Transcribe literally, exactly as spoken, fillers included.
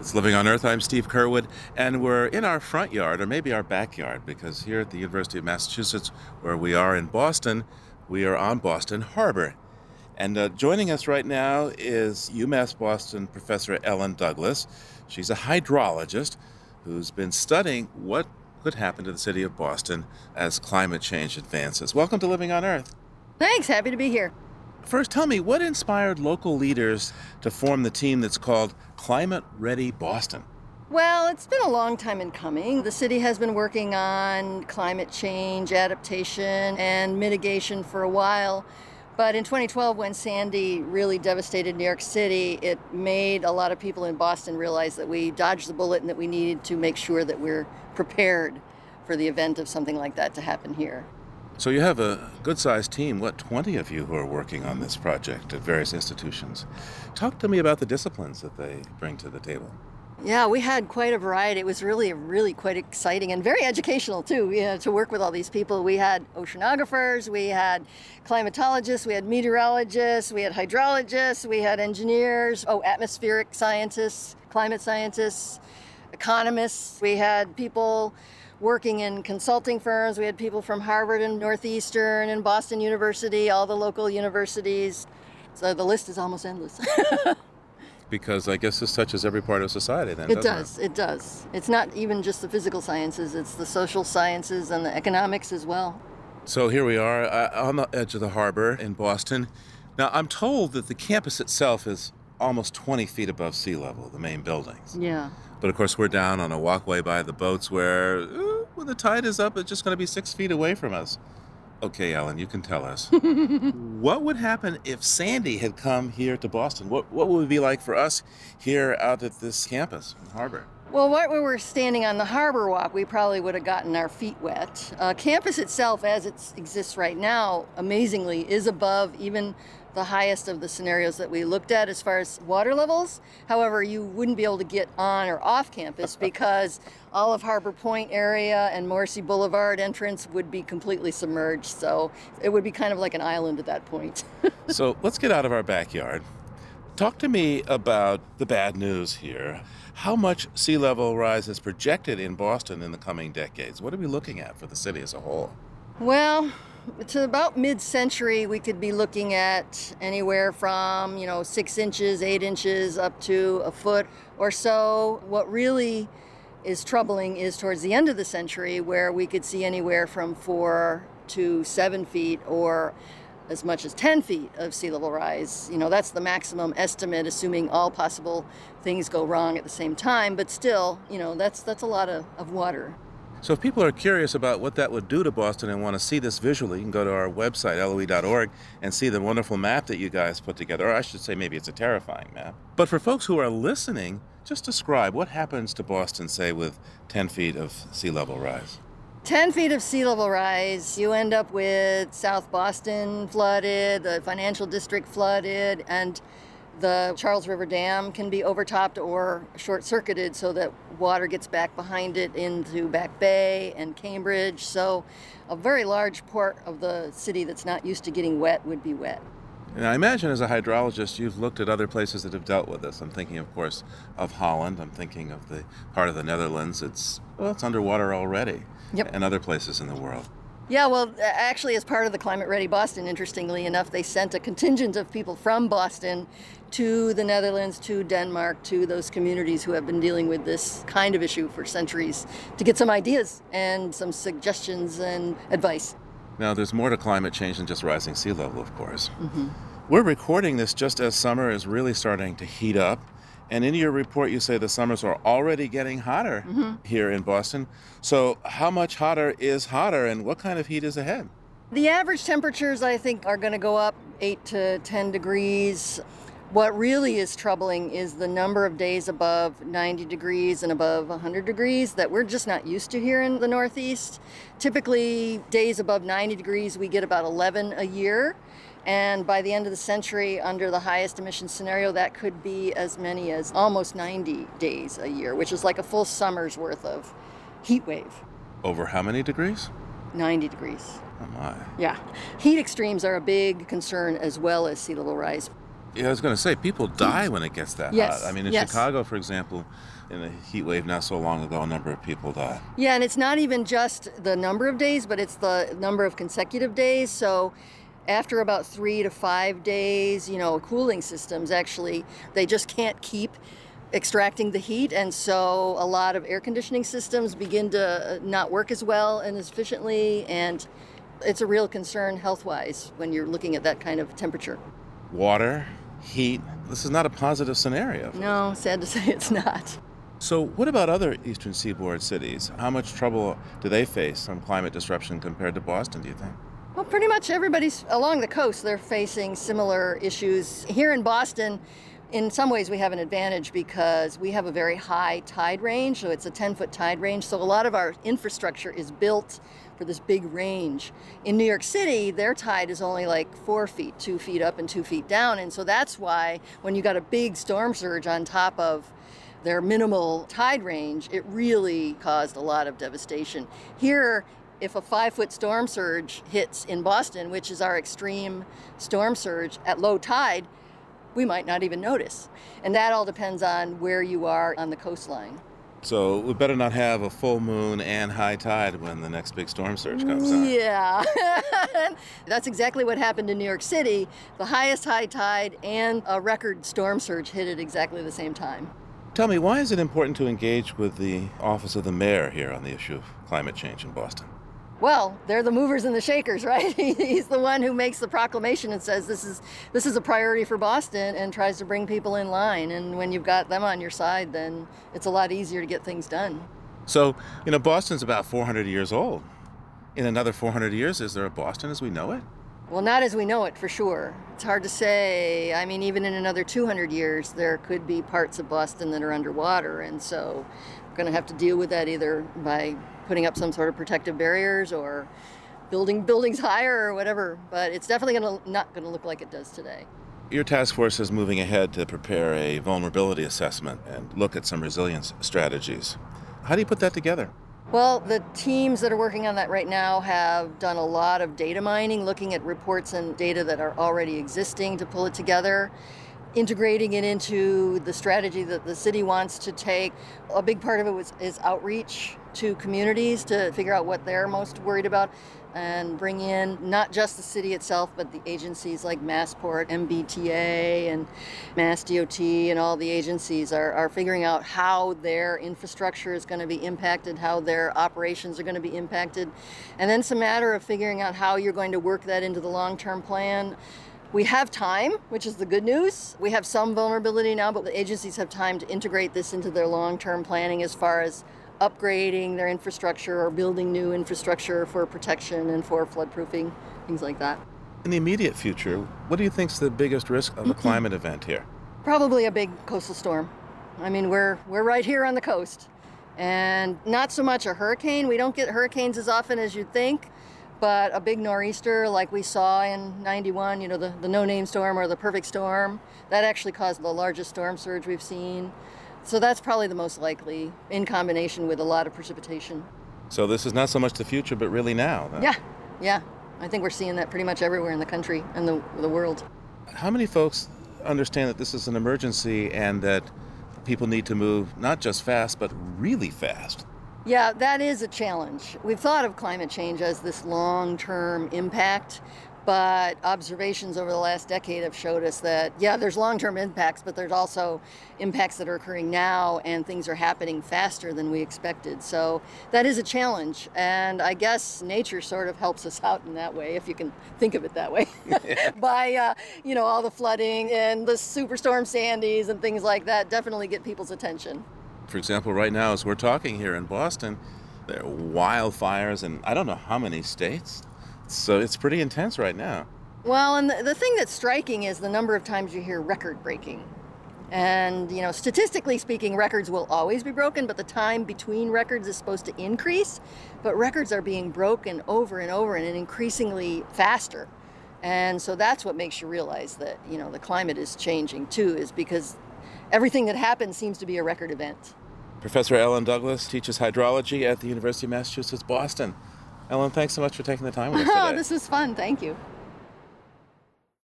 It's Living on Earth. I'm Steve Curwood, and we're in our front yard, or maybe our backyard, because here at the University of Massachusetts, where we are in Boston, we are on Boston Harbor. And uh, joining us right now is UMass Boston professor Ellen Douglas. She's a hydrologist who's been studying what could happen to the city of Boston as climate change advances. Welcome to Living on Earth. Thanks, happy to be here. First, tell me, what inspired local leaders to form the team that's called Climate Ready Boston? Well, it's been a long time in coming. The city has been working on climate change, adaptation, and mitigation for a while. But in twenty twelve, when Sandy really devastated New York City, it made a lot of people in Boston realize that we dodged the bullet and that we needed to make sure that we're prepared for the event of something like that to happen here. So you have a good-sized team, what, twenty of you who are working on this project at various institutions. Talk to me about the disciplines that they bring to the table. Yeah, we had quite a variety. It was really, really quite exciting and very educational, too, you know, to work with all these people. We had oceanographers, we had climatologists, we had meteorologists, we had hydrologists, we had engineers, oh, atmospheric scientists, climate scientists, economists. We had people working in consulting firms. We had people from Harvard and Northeastern and Boston University, all the local universities. So the list is almost endless. Because I guess this touches every part of society then, It doesn't does, it? it does. It's not even just the physical sciences, it's the social sciences and the economics as well. So here we are uh, on the edge of the harbor in Boston. Now, I'm told that the campus itself is almost twenty feet above sea level, the main buildings. Yeah. But of course, we're down on a walkway by the boats where, uh, when the tide is up, it's just going to be six feet away from us. Okay, Ellen, you can tell us. What would happen if Sandy had come here to Boston? What, what would it be like for us here out at this campus in Harbor? Well, while we were standing on the harbor walk, we probably would have gotten our feet wet. Uh, campus itself, as it exists right now, amazingly, is above even the highest of the scenarios that we looked at as far as water levels. However, you wouldn't be able to get on or off campus because all of Harbor Point area and Morrissey Boulevard entrance would be completely submerged. So it would be kind of like an island at that point. So let's get out of our backyard. Talk to me about the bad news here. How much sea level rise is projected in Boston in the coming decades? What are we looking at for the city as a whole? Well, to about mid-century, we could be looking at anywhere from, you know, six inches, eight inches, up to a foot or so. What really is troubling is towards the end of the century, where we could see anywhere from four to seven feet or as much as ten feet of sea level rise. You know, that's the maximum estimate, assuming all possible things go wrong at the same time. But still, you know, that's that's a lot of, of water. So if people are curious about what that would do to Boston and want to see this visually, you can go to our website, L O E dot org, and see the wonderful map that you guys put together. Or I should say maybe it's a terrifying map. But for folks who are listening, just describe what happens to Boston, say, with ten feet of sea level rise. ten feet of sea level rise, you end up with South Boston flooded, the financial district flooded, and the Charles River Dam can be overtopped or short-circuited so that water gets back behind it into Back Bay and Cambridge. So a very large part of the city that's not used to getting wet would be wet. And I imagine as a hydrologist, you've looked at other places that have dealt with this. I'm thinking, of course, of Holland. I'm thinking of the part of the Netherlands. It's, well, it's underwater already. Yep. And other places in the world. Yeah, well, actually, as part of the Climate Ready Boston, interestingly enough, they sent a contingent of people from Boston to the Netherlands, to Denmark, to those communities who have been dealing with this kind of issue for centuries to get some ideas and some suggestions and advice. Now, there's more to climate change than just rising sea level, of course. Mm-hmm. We're recording this just as summer is really starting to heat up. And in your report, you say the summers are already getting hotter mm-hmm. here in Boston. So how much hotter is hotter, and what kind of heat is ahead? The average temperatures, I think, are going to go up eight to ten degrees. What really is troubling is the number of days above ninety degrees and above one hundred degrees that we're just not used to here in the Northeast. Typically, days above ninety degrees, we get about eleven a year. And by the end of the century, under the highest emission scenario, that could be as many as almost ninety days a year, which is like a full summer's worth of heat wave. Over how many degrees? ninety degrees. Oh my. Yeah. Heat extremes are a big concern as well as sea level rise. Yeah, I was going to say, people die when it gets that Yes, hot. I mean, in yes. Chicago, for example, in a heat wave not so long ago, a number of people died. Yeah, and it's not even just the number of days, but it's the number of consecutive days. So after about three to five days, you know, cooling systems actually, they just can't keep extracting the heat. And so a lot of air conditioning systems begin to not work as well and as efficiently. And it's a real concern health-wise when you're looking at that kind of temperature. Water, heat, this is not a positive scenario. No, sad to say it's not. So what about other Eastern Seaboard cities? How much trouble do they face from climate disruption compared to Boston, do you think? Well, pretty much everybody's along the coast, they're facing similar issues. Here in Boston, in some ways we have an advantage because we have a very high tide range, so it's a ten-foot tide range, so a lot of our infrastructure is built for this big range. In New York City, their tide is only like four feet, two feet up and two feet down, and so that's why when you got a big storm surge on top of their minimal tide range, it really caused a lot of devastation. Here, if a five-foot storm surge hits in Boston, which is our extreme storm surge at low tide, we might not even notice. And that all depends on where you are on the coastline. So we better not have a full moon and high tide when the next big storm surge comes on. Yeah, that's exactly what happened in New York City. The highest high tide and a record storm surge hit at exactly the same time. Tell me, why is it important to engage with the office of the mayor here on the issue of climate change in Boston? Well, they're the movers and the shakers, right? He's the one who makes the proclamation and says this is this is a priority for Boston and tries to bring people in line. And when you've got them on your side, then it's a lot easier to get things done. So, you know, Boston's about four hundred years old. In another four hundred years, is there a Boston as we know it? Well, not as we know it, for sure. It's hard to say. I mean, even in another two hundred years, there could be parts of Boston that are underwater. And so we're going to have to deal with that either by putting up some sort of protective barriers or building buildings higher or whatever. But it's definitely gonna, not going to look like it does today. Your task force is moving ahead to prepare a vulnerability assessment and look at some resilience strategies. How do you put that together? Well, the teams that are working on that right now have done a lot of data mining, looking at reports and data that are already existing to pull it together, integrating it into the strategy that the city wants to take. A big part of it was, is outreach to communities to figure out what they're most worried about and bring in not just the city itself, but the agencies like Massport, M B T A, and Mass D O T, and all the agencies are, are figuring out how their infrastructure is going to be impacted, how their operations are going to be impacted. And then it's a matter of figuring out how you're going to work that into the long-term plan. We have time, which is the good news. We have some vulnerability now, but the agencies have time to integrate this into their long-term planning as far as upgrading their infrastructure or building new infrastructure for protection and for floodproofing, things like that. In the immediate future, what do you think is the biggest risk of a climate event here? Probably a big coastal storm. I mean, we're we're right here on the coast. And not so much a hurricane. We don't get hurricanes as often as you'd think, but a big nor'easter like we saw in ninety-one, you know, the, the no-name storm or the perfect storm, that actually caused the largest storm surge we've seen. So that's probably the most likely, in combination with a lot of precipitation. So this is not so much the future, but really now, then. Yeah, yeah. I think we're seeing that pretty much everywhere in the country and the, the world. How many folks understand that this is an emergency and that people need to move not just fast, but really fast? Yeah, that is a challenge. We've thought of climate change as this long-term impact, but observations over the last decade have showed us that, yeah, there's long-term impacts, but there's also impacts that are occurring now, and things are happening faster than we expected. So that is a challenge, and I guess nature sort of helps us out in that way, if you can think of it that way, by, uh, you know, all the flooding and the superstorm Sandys and things like that definitely get people's attention. For example, right now, as we're talking here in Boston, there are wildfires in I don't know how many states. So it's pretty intense right now. Well, and the, the thing that's striking is the number of times you hear record breaking. And, you know, statistically speaking, records will always be broken, but the time between records is supposed to increase. But records are being broken over and over and increasingly faster. And so that's what makes you realize that, you know, the climate is changing too, is because everything that happens seems to be a record event. Professor Ellen Douglas teaches hydrology at the University of Massachusetts, Boston. Ellen, thanks so much for taking the time with us today. Oh, this was fun. Thank you.